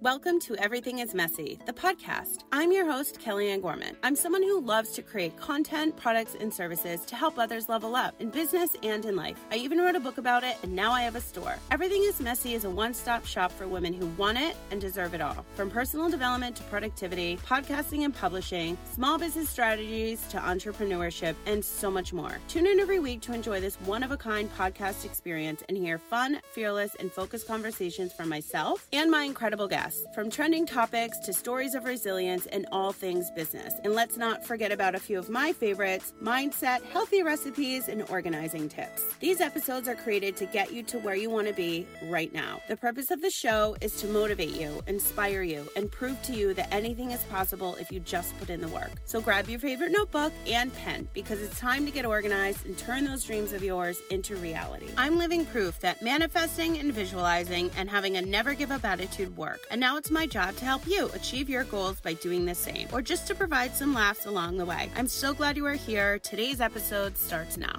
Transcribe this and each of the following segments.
Welcome to Everything is Messy, the podcast. I'm your host, Kellyanne Gorman. I'm someone who loves to create content, products, and services to help others level up in business and in life. I even wrote a book about it, and now I have a store. Everything is Messy is a one-stop shop for women who want it and deserve it all. From personal development to productivity, podcasting and publishing, small business strategies to entrepreneurship, and so much more. Tune in every week to enjoy this one-of-a-kind podcast experience and hear fun, fearless, and focused conversations from myself and my incredible guests. From trending topics to stories of resilience and all things business. And let's not forget about a few of my favorites: mindset, healthy recipes, and organizing tips. These episodes are created to get you to where you want to be right now. The purpose of the show is to motivate you, inspire you, and prove to you that anything is possible if you just put in the work. So grab your favorite notebook and pen, because it's time to get organized and turn those dreams of yours into reality. I'm living proof that manifesting and visualizing and having a never give up attitude work. And now it's my job to help you achieve your goals by doing the same, or just to provide some laughs along the way. I'm so glad you are here. Today's episode starts now.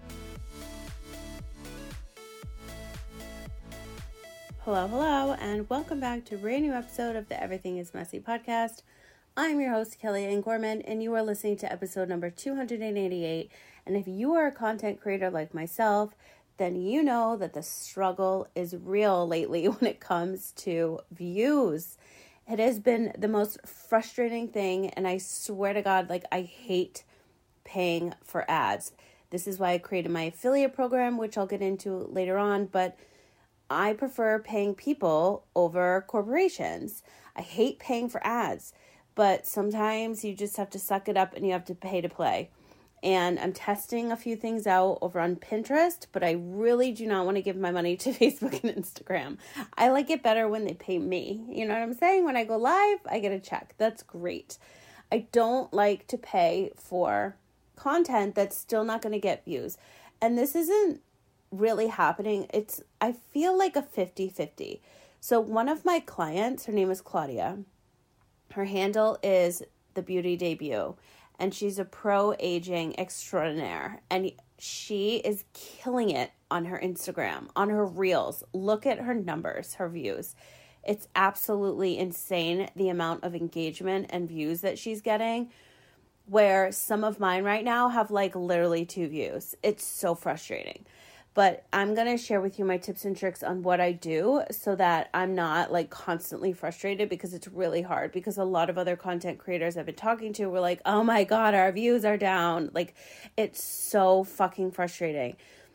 Hello, and welcome back to a brand new episode of the Everything is Messy podcast. I'm your host, Kellyanne Gorman, and you are listening to episode number 288. And if you are a content creator like myself, then you know that the struggle is real lately when it comes to views. It has been the most frustrating thing, and I swear to God, I hate paying for ads. This is why I created my affiliate program, which I'll get into later on, but I prefer paying people over corporations. I hate paying for ads, but sometimes you just have to suck it up and you have to pay to play. And I'm testing a few things out over on Pinterest, but I really do not want to give my money to Facebook and Instagram. I like it better when they pay me. You know what I'm saying? When I go live, I get a check. That's great. I don't like to pay for content that's still not going to get views. And this isn't really happening. I feel like a 50-50. So one of my clients, her name is Claudia. Her handle is The Beauty Debut. And she's a pro-aging extraordinaire. And she is killing it on her Instagram, on her reels. Look at her numbers, her views. It's absolutely insane the amount of engagement and views that she's getting, where some of mine right now have literally 2 views. It's so frustrating. But I'm going to share with you my tips and tricks on what I do so that I'm not constantly frustrated, because it's really hard. Because a lot of other content creators I've been talking to were like, oh my God, our views are down. It's so fucking frustrating.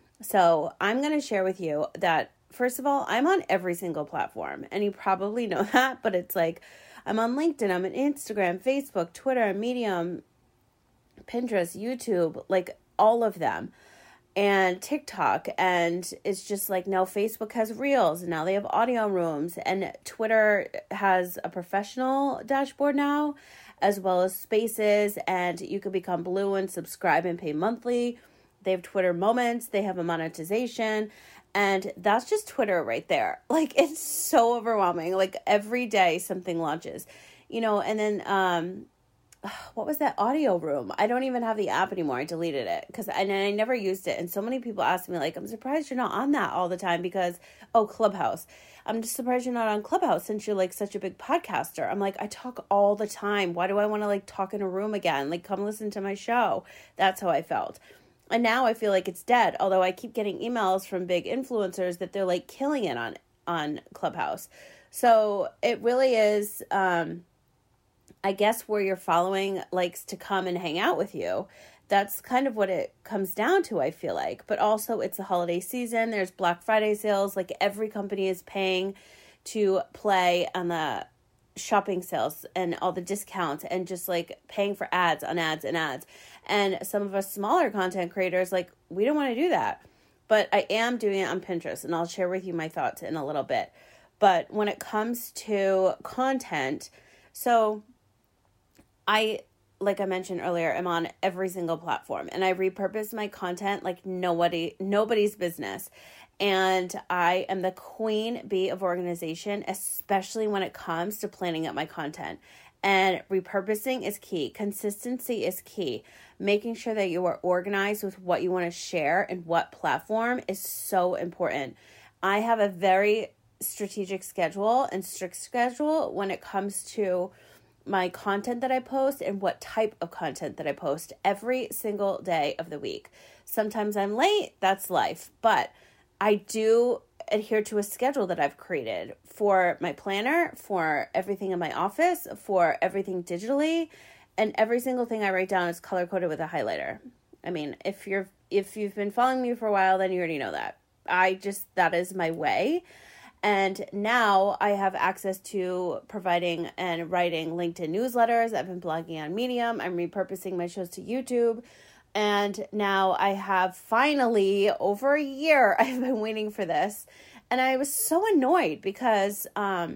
So I'm going to share with you that, first of all, I'm on every single platform. And you probably know that, but it's I'm on LinkedIn, I'm on Instagram, Facebook, Twitter, Medium, Pinterest, YouTube, all of them. And TikTok, and it's just now Facebook has Reels, and now they have audio rooms, and Twitter has a professional dashboard now, as well as Spaces, and you can become blue and subscribe and pay monthly. They have Twitter Moments, they have a monetization, and that's just Twitter right there. It's so overwhelming. Every day something launches, and then, what was that audio room? I don't even have the app anymore. I deleted it because I never used it. And so many people ask me, I'm surprised you're not on that all the time because, Clubhouse. I'm just surprised you're not on Clubhouse since you're such a big podcaster. I'm I talk all the time. Why do I want to talk in a room again? Come listen to my show. That's how I felt. And now I feel it's dead. Although I keep getting emails from big influencers that they're killing it on Clubhouse. So it really is, I guess, where your following likes to come and hang out with you. That's kind of what it comes down to, I feel like. But also, it's the holiday season. There's Black Friday sales. Every company is paying to play on the shopping sales and all the discounts, and just paying for ads on ads and ads. And some of us smaller content creators, we don't want to do that. But I am doing it on Pinterest, and I'll share with you my thoughts in a little bit. But when it comes to content, so like I mentioned earlier, I'm on every single platform, and I repurpose my content like nobody's business. And I am the queen bee of organization, especially when it comes to planning out my content. And repurposing is key. Consistency is key. Making sure that you are organized with what you want to share and what platform is so important. I have a very strategic schedule and strict schedule when it comes to my content that I post and what type of content that I post every single day of the week. Sometimes I'm late, that's life, but I do adhere to a schedule that I've created for my planner, for everything in my office, for everything digitally, and every single thing I write down is color-coded with a highlighter. I mean, if you've been following me for a while, then you already know that. That is my way. And now I have access to providing and writing LinkedIn newsletters. I've been blogging on Medium. I'm repurposing my shows to YouTube. And now I have finally, over a year, I've been waiting for this. And I was so annoyed because I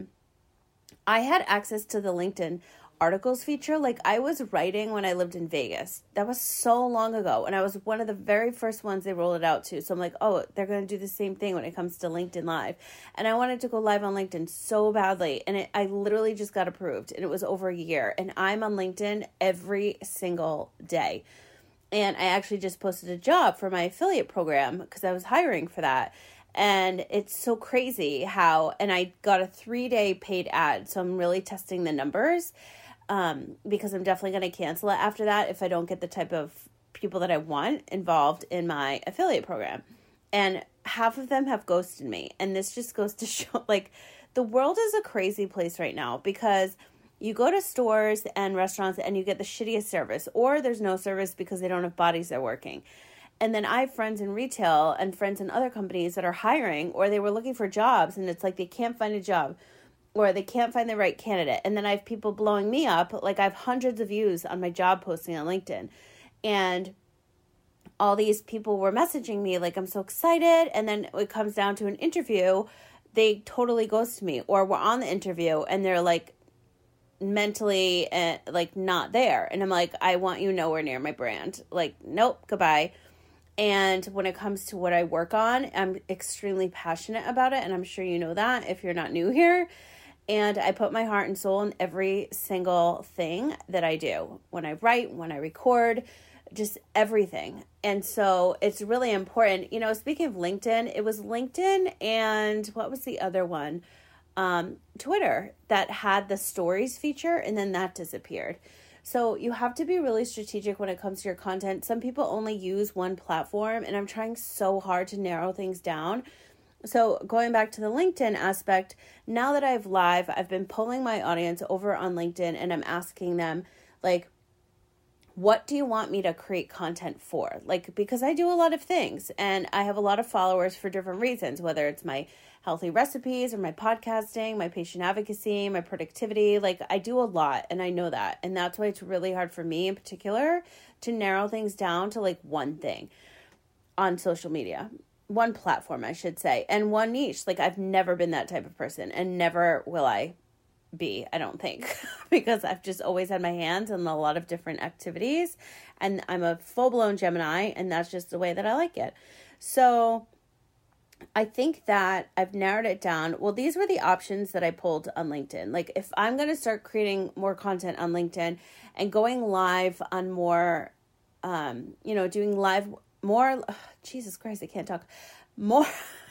had access to the LinkedIn articles feature. Like, I was writing when I lived in Vegas. That was so long ago. And I was one of the very first ones they rolled it out to. So I'm like, oh, they're going to do the same thing when it comes to LinkedIn Live. And I wanted to go live on LinkedIn so badly. And I literally just got approved. And it was over a year. And I'm on LinkedIn every single day. And I actually just posted a job for my affiliate program because I was hiring for that. And it's so crazy how, and I got a 3-day paid ad. So I'm really testing the numbers. Because I'm definitely going to cancel it after that if I don't get the type of people that I want involved in my affiliate program. And half of them have ghosted me. And this just goes to show, like, the world is a crazy place right now because you go to stores and restaurants and you get the shittiest service, or there's no service because they don't have bodies that are working. And then I have friends in retail and friends in other companies that are hiring, or they were looking for jobs and it's like they can't find a job, or they can't find the right candidate. And then I have people blowing me up. Like, I have hundreds of views on my job posting on LinkedIn. And all these people were messaging me like, I'm so excited. And then it comes down to an interview, they totally ghost me. Or we're on the interview and they're like mentally like not there. And I'm like, I want you nowhere near my brand. Like, nope, goodbye. And when it comes to what I work on, I'm extremely passionate about it. And I'm sure you know that if you're not new here. And I put my heart and soul in every single thing that I do. When I write, when I record, just everything. And so it's really important. You know, speaking of LinkedIn, it was LinkedIn and what was the other one? Twitter that had the stories feature, and then that disappeared. So you have to be really strategic when it comes to your content. Some people only use one platform, and I'm trying so hard to narrow things down. So going back to the LinkedIn aspect, now that I've been polling my audience over on LinkedIn and I'm asking them, like, what do you want me to create content for? Like, because I do a lot of things and I have a lot of followers for different reasons, whether it's my healthy recipes or my podcasting, my patient advocacy, my productivity. Like, I do a lot and I know that. And that's why it's really hard for me in particular to narrow things down to like one thing on social media. One platform, I should say, and one niche. Like, I've never been that type of person and never will I be, I don't think, because I've just always had my hands in a lot of different activities and I'm a full-blown Gemini and that's just the way that I like it. So I think that I've narrowed it down. Well, these were the options that I pulled on LinkedIn. Like, if I'm going to start creating more content on LinkedIn and going live on more, doing live more, Jesus Christ, I can't talk, more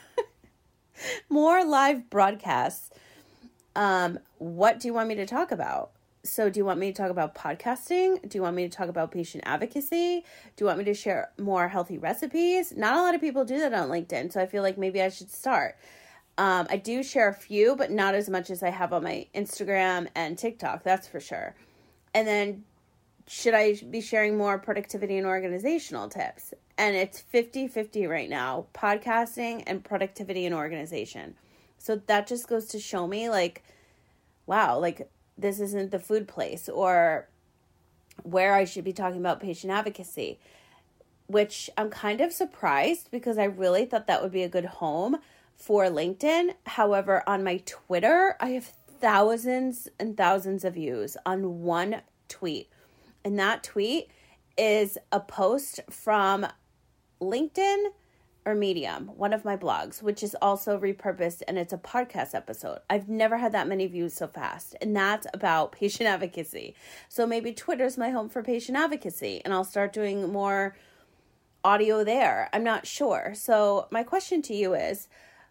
live broadcasts. What do you want me to talk about? So do you want me to talk about podcasting? Do you want me to talk about patient advocacy? Do you want me to share more healthy recipes? Not a lot of people do that on LinkedIn, so I feel like maybe I should start. I do share a few, but not as much as I have on my Instagram and TikTok, that's for sure. And then should I be sharing more productivity and organizational tips? And it's 50-50 right now, podcasting and productivity and organization. So that just goes to show me, like, wow, like, this isn't the food place, or where I should be talking about patient advocacy, which I'm kind of surprised because I really thought that would be a good home for LinkedIn. However, on my Twitter, I have thousands and thousands of views on one tweet. And that tweet is a post from LinkedIn or Medium, one of my blogs, which is also repurposed, and it's a podcast episode. I've never had that many views so fast, and that's about patient advocacy. So maybe Twitter's my home for patient advocacy, and I'll start doing more audio there. I'm not sure. So my question to you is,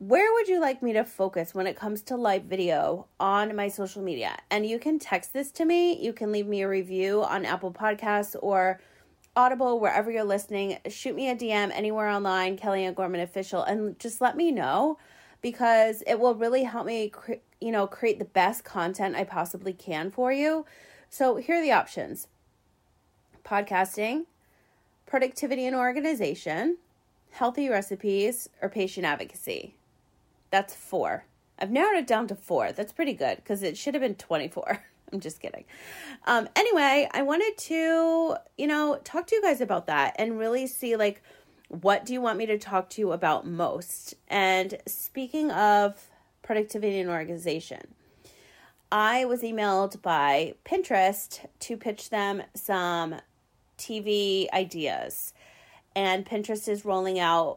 where would you like me to focus when it comes to live video on my social media? And you can text this to me. You can leave me a review on Apple Podcasts or Audible, wherever you're listening. Shoot me a DM anywhere online, Kellyanne Gorman Official, and just let me know, because it will really help me create the best content I possibly can for you. So here are the options: podcasting, productivity and organization, healthy recipes, or patient advocacy. That's 4. I've narrowed it down to 4. That's pretty good, because it should have been 24. I'm just kidding. Anyway, I wanted to, talk to you guys about that and really see, like, what do you want me to talk to you about most? And speaking of productivity and organization, I was emailed by Pinterest to pitch them some TV ideas. And Pinterest is rolling out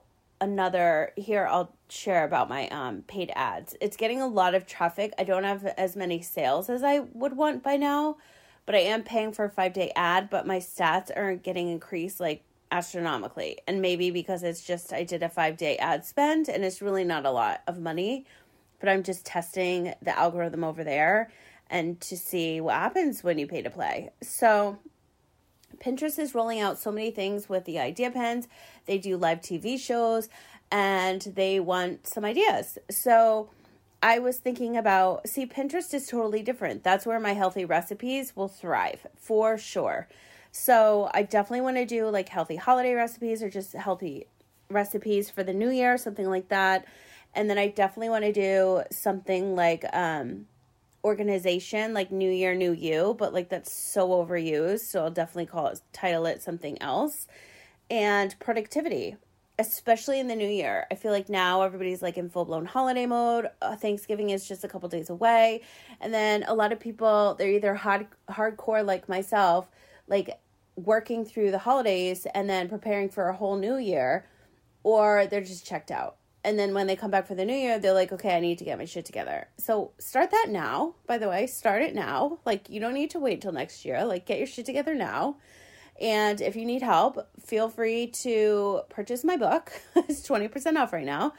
I'll share about my paid ads. It's getting a lot of traffic. I don't have as many sales as I would want by now, but I am paying for a 5-day ad, but my stats aren't getting increased like astronomically. And maybe because it's just, I did a 5-day ad spend and it's really not a lot of money, but I'm just testing the algorithm over there and to see what happens when you pay to play. So Pinterest is rolling out so many things with the idea pens. They do live TV shows and they want some ideas. So I was thinking about, Pinterest is totally different. That's where my healthy recipes will thrive for sure. So I definitely want to do like healthy holiday recipes or just healthy recipes for the new year, something like that. And then I definitely want to do something like organization, like New Year, New You, but like that's so overused. So I'll definitely title it something else. And productivity, especially in the new year. I feel like now everybody's like in full-blown holiday mode. Thanksgiving is just a couple days away. And then a lot of people, they're either hardcore like myself, like working through the holidays and then preparing for a whole new year, or they're just checked out. And then when they come back for the new year, they're like, okay, I need to get my shit together. So start that now, by the way. Start it now. Like, you don't need to wait till next year. Like, get your shit together now. And if you need help, feel free to purchase my book. It's 20% off right now.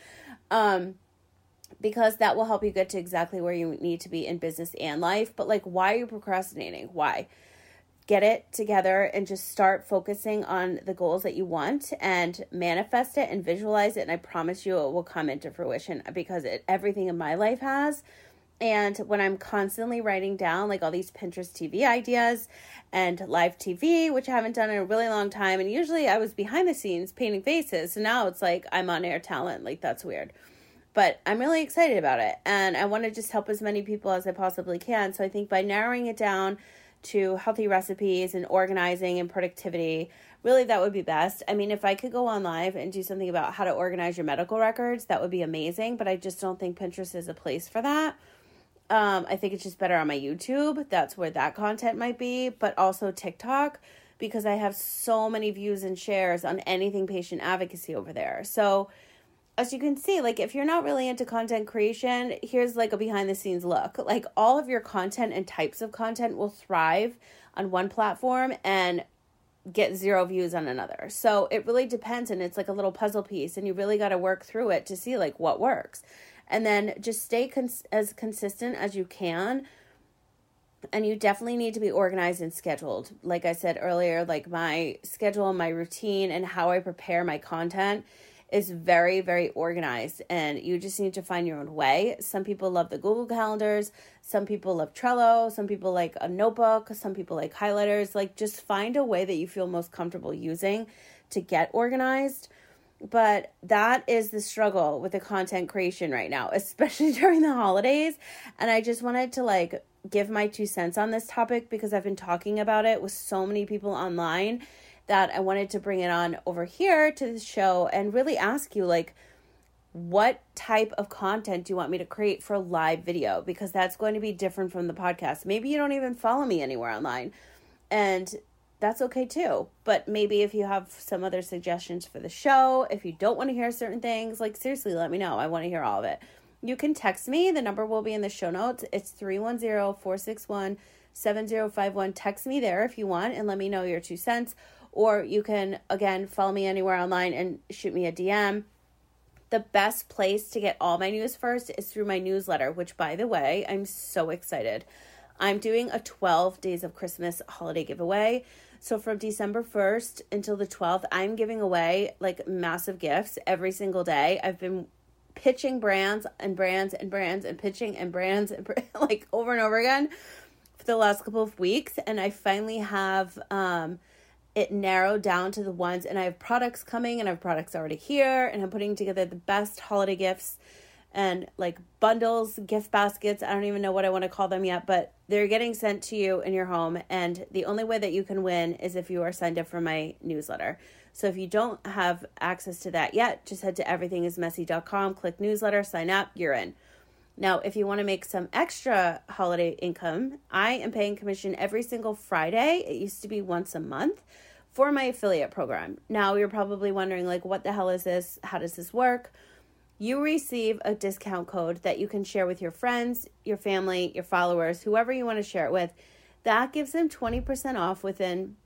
Because that will help you get to exactly where you need to be in business and life. But like, why are you procrastinating? Why? Get it together and just start focusing on the goals that you want and manifest it and visualize it. And I promise you it will come into fruition, because everything in my life has. And when I'm constantly writing down like all these Pinterest TV ideas and live TV, which I haven't done in a really long time. And usually I was behind the scenes painting faces. So now it's like I'm on air talent. Like, that's weird. But I'm really excited about it. And I want to just help as many people as I possibly can. So I think by narrowing it down to healthy recipes and organizing and productivity, really that would be best. I mean, if I could go on live and do something about how to organize your medical records, that would be amazing. But I just don't think Pinterest is a place for that. I think it's just better on my YouTube. That's where that content might be, but also TikTok, because I have so many views and shares on anything patient advocacy over there. So as you can see, like if you're not really into content creation, here's like a behind the scenes look. Like all of your content and types of content will thrive on one platform and get 0 views on another. So it really depends, and it's like a little puzzle piece, and you really got to work through it to see like what works. And then just stay as consistent as you can. And you definitely need to be organized and scheduled. Like I said earlier, like my schedule, my routine, and how I prepare my content is very, very organized. And you just need to find your own way. Some people love the Google calendars. Some people love Trello. Some people like a notebook. Some people like highlighters. Like, just find a way that you feel most comfortable using to get organized. But that is the struggle with the content creation right now, especially during the holidays. And I just wanted to like give my 2 cents on this topic, because I've been talking about it with so many people online that I wanted to bring it on over here to the show and really ask you, like, what type of content do you want me to create for live video? Because that's going to be different from the podcast. Maybe you don't even follow me anywhere online, and that's okay too. But maybe if you have some other suggestions for the show, if you don't want to hear certain things, like seriously, let me know. I want to hear all of it. You can text me. The number will be in the show notes. It's 310-461-7051. Text me there if you want and let me know your 2 cents. Or you can, again, follow me anywhere online and shoot me a DM. The best place to get all my news first is through my newsletter, which, by the way, I'm so excited. I'm doing a 12 Days of Christmas holiday giveaway. So from December 1st until the 12th, I'm giving away like massive gifts every single day. I've been pitching brands and brands and brands and pitching and brands and like over and over again for the last couple of weeks. And I finally have it narrowed down to the ones, and I have products coming and I have products already here, and I'm putting together the best holiday gifts and like bundles, gift baskets. I don't even know what I want to call them yet, but they're getting sent to you in your home. And the only way that you can win is if you are signed up for my newsletter. So if you don't have access to that yet, just head to everythingismessy.com, click newsletter, sign up, you're in. Now, if you want to make some extra holiday income, I am paying commission every single Friday. It used to be once a month for my affiliate program. Now, you're probably wondering, like, what the hell is this? How does this work? You receive a discount code that you can share with your friends, your family, your followers, whoever you want to share it with. That gives them 20% off within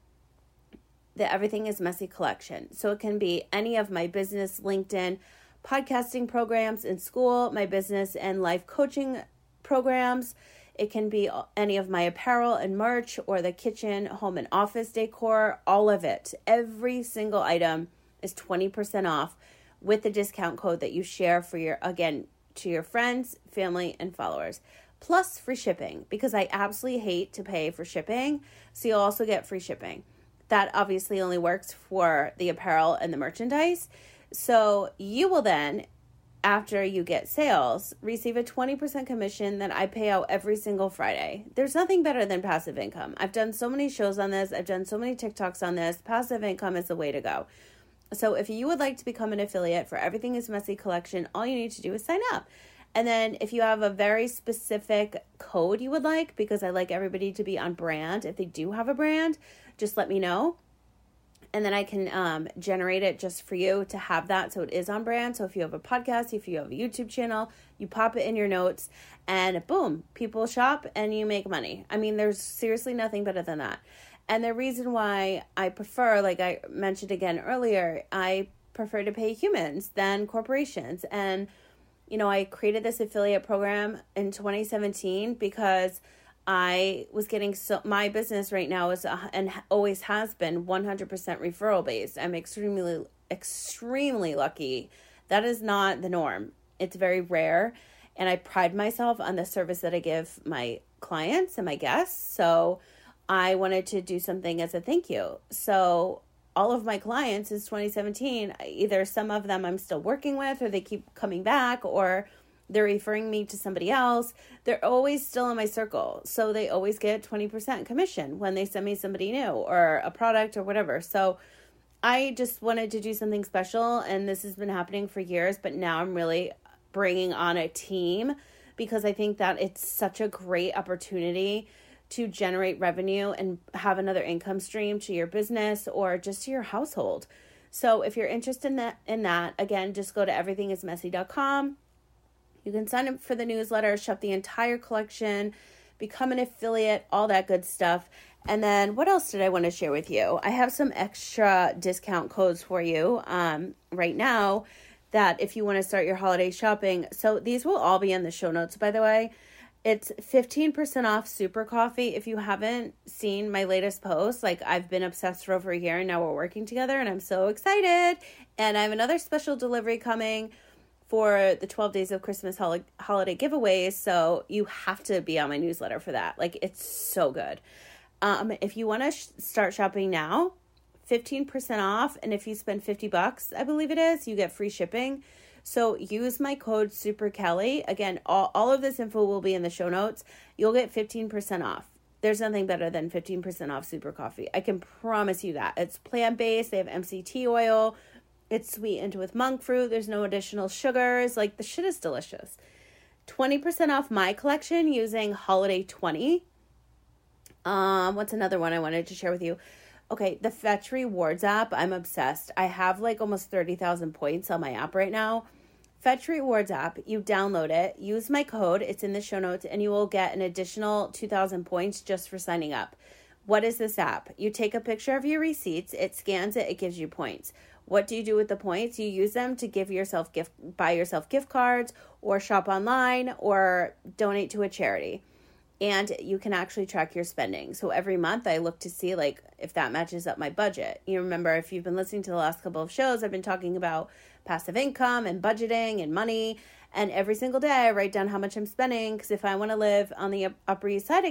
the Everything is Messy collection. So it can be any of my business, LinkedIn, podcasting programs in school, my business and life coaching programs. It can be any of my apparel and merch or the kitchen, home, and office decor, all of it. Every single item is 20% off with the discount code that you share for your, again, to your friends, family, and followers. Plus free shipping, because I absolutely hate to pay for shipping. So you'll also get free shipping. That obviously only works for the apparel and the merchandise. So you will then, after you get sales, receive a 20% commission that I pay out every single Friday. There's nothing better than passive income. I've done so many shows on this. I've done so many TikToks on this. Passive income is the way to go. So if you would like to become an affiliate for Everything is Messy collection, all you need to do is sign up. And then if you have a very specific code you would like, because I like everybody to be on brand, if they do have a brand, just let me know. And then I can generate it just for you to have that so it is on brand. So if you have a podcast, if you have a YouTube channel, you pop it in your notes and boom, people shop and you make money. I mean, there's seriously nothing better than that. And the reason why I prefer, like I mentioned again earlier, I prefer to pay humans than corporations. And, you know, I created this affiliate program in 2017 because I was getting my business right now is and always has been 100% referral based. I'm extremely lucky. That is not the norm. It's very rare. And I pride myself on the service that I give my clients and my guests. So I wanted to do something as a thank you. So all of my clients since 2017, either some of them I'm still working with, or they keep coming back, or they're referring me to somebody else. They're always still in my circle. So they always get 20% commission when they send me somebody new or a product or whatever. So I just wanted to do something special, and this has been happening for years, but now I'm really bringing on a team because I think that it's such a great opportunity to generate revenue and have another income stream to your business or just to your household. So if you're interested in that, again, just go to everythingismessy.com. You can sign up for the newsletter, shop the entire collection, become an affiliate, all that good stuff. And then what else did I want to share with you? I have some extra discount codes for you right now that if you want to start your holiday shopping. So these will all be in the show notes, by the way. It's 15% off Super Coffee. If you haven't seen my latest post, like I've been obsessed for over a year and now we're working together and I'm so excited. And I have another special delivery coming for the 12 Days of Christmas holiday giveaways. So you have to be on my newsletter for that. Like, it's so good. If you want to start shopping now, 15% off. And if you spend $50, I believe it is, you get free shipping. So use my code SUPERKELLY. Again, all of this info will be in the show notes. You'll get 15% off. There's nothing better than 15% off Super Coffee. I can promise you that. It's plant-based. They have MCT oil. It's sweetened with monk fruit. There's no additional sugars. Like, the shit is delicious. 20% off my collection using Holiday 20. What's another one I wanted to share with you? Okay, the Fetch Rewards app. I'm obsessed. I have like almost 30,000 points on my app right now. Fetch Rewards app. You download it. Use my code. It's in the show notes. And you will get an additional 2,000 points just for signing up. What is this app? You take a picture of your receipts. It scans it. It gives you points. What do you do with the points? You use them to buy yourself gift cards, or shop online, or donate to a charity. And you can actually track your spending. So every month I look to see like if that matches up my budget. You remember, if you've been listening to the last couple of shows, I've been talking about passive income and budgeting and money. And every single day I write down how much I'm spending, because if I want to live on the Upper East Side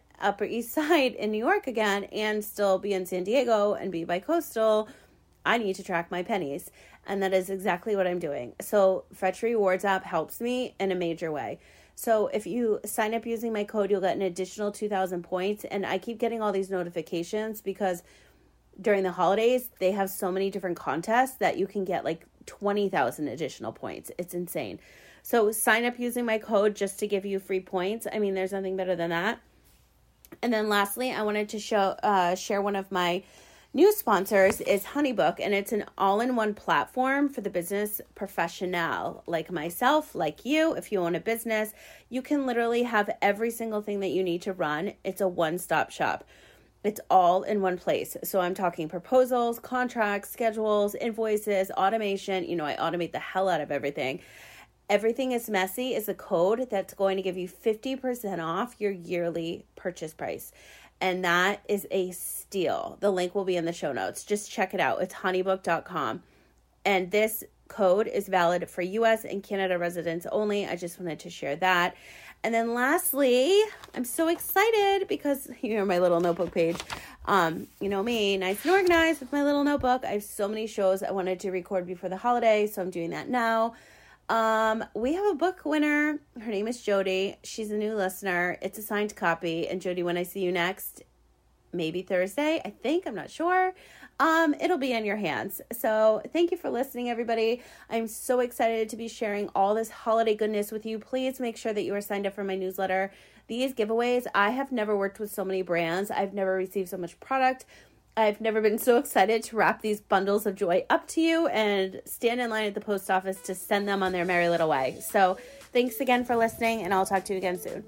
in New York again, and still be in San Diego and be bi-coastal, I need to track my pennies. And that is exactly what I'm doing. So Fetch Rewards app helps me in a major way. So if you sign up using my code, you'll get an additional 2,000 points. And I keep getting all these notifications because during the holidays, they have so many different contests that you can get like 20,000 additional points. It's insane. So sign up using my code just to give you free points. I mean, there's nothing better than that. And then lastly, I wanted to share one of my new sponsors is HoneyBook, and it's an all-in-one platform for the business professional like myself, like you. If you own a business, you can literally have every single thing that you need to run. It's a one-stop shop. It's all in one place. So I'm talking proposals, contracts, schedules, invoices, automation. You know, I automate the hell out of everything. Everything is Messy is a code that's going to give you 50% off your yearly purchase price. And that is a steal. The link will be in the show notes. Just check it out. It's honeybook.com. And this code is valid for US and Canada residents only. I just wanted to share that. And then lastly, I'm so excited because my little notebook page. You know me, nice and organized with my little notebook. I have so many shows I wanted to record before the holiday, so I'm doing that now. We have a book winner. Her name is Jody. She's a new listener. It's a signed copy. And Jody, when I see you next, maybe Thursday, I think, I'm not sure, it'll be in your hands. So thank you for listening, everybody. I'm so excited to be sharing all this holiday goodness with you. Please make sure that you are signed up for my newsletter. These giveaways, I have never worked with so many brands. I've never received so much product. I've never been so excited to wrap these bundles of joy up to you and stand in line at the post office to send them on their merry little way. So thanks again for listening, and I'll talk to you again soon.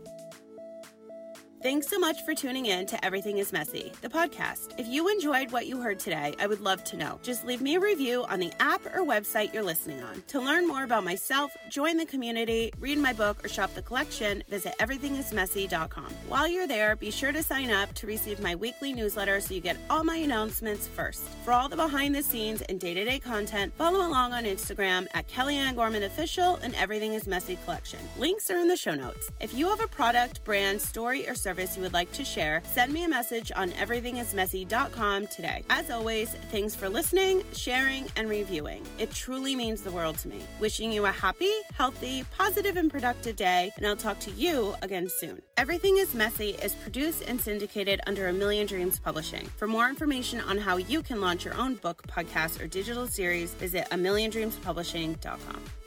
Thanks so much for tuning in to Everything is Messy, the podcast. If you enjoyed what you heard today, I would love to know. Just leave me a review on the app or website you're listening on. To learn more about myself, join the community, read my book, or shop the collection, visit everythingismessy.com. While you're there, be sure to sign up to receive my weekly newsletter so you get all my announcements first. For all the behind the scenes and day-to-day content, follow along on Instagram at Kellyanne Gorman Official and Everything is Messy Collection. Links are in the show notes. If you have a product, brand, story, or service you would like to share, send me a message on everythingismessy.com today. As always, thanks for listening, sharing, and reviewing. It truly means the world to me. Wishing you a happy, healthy, positive, and productive day, and I'll talk to you again soon. Everything is Messy is produced and syndicated under A Million Dreams Publishing. For more information on how you can launch your own book, podcast, or digital series, visit amilliondreamspublishing.com.